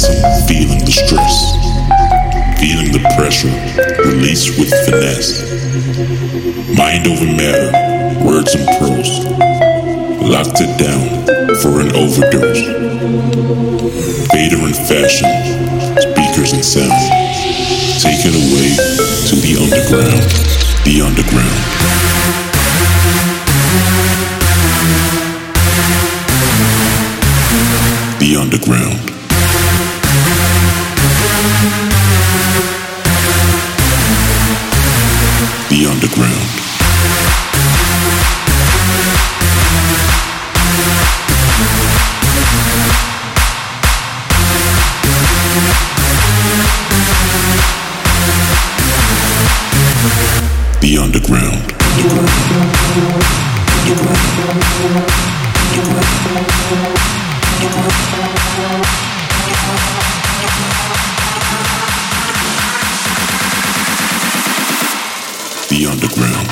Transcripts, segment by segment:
listen, feeling the stress, feeling the pressure, release with finesse. Mind over matter, words and prose, locked it down for an overdose. Fader and fashion, speakers and sound, take it away to the underground, the underground. The underground. The underground. The underground. The underground.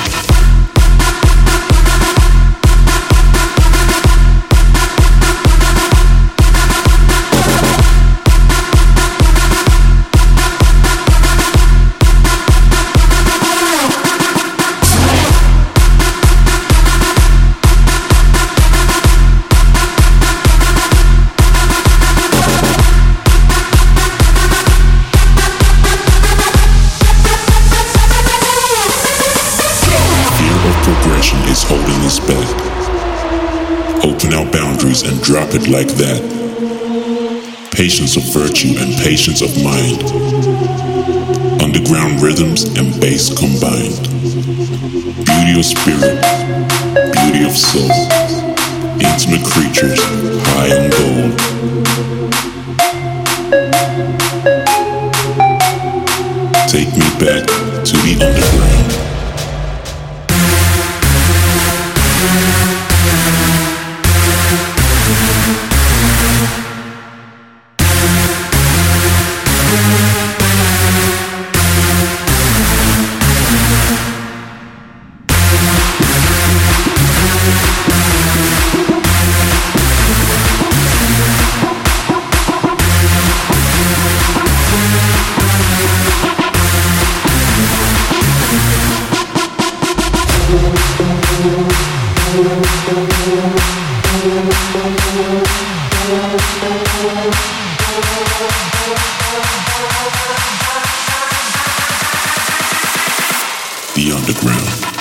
Is holding us back. Open our boundaries and drop it like that. Patience of virtue and patience of mind. Underground rhythms and bass combined. Beauty of spirit, beauty of soul. Intimate creatures, high on gold. Take me back to the underground. The underground.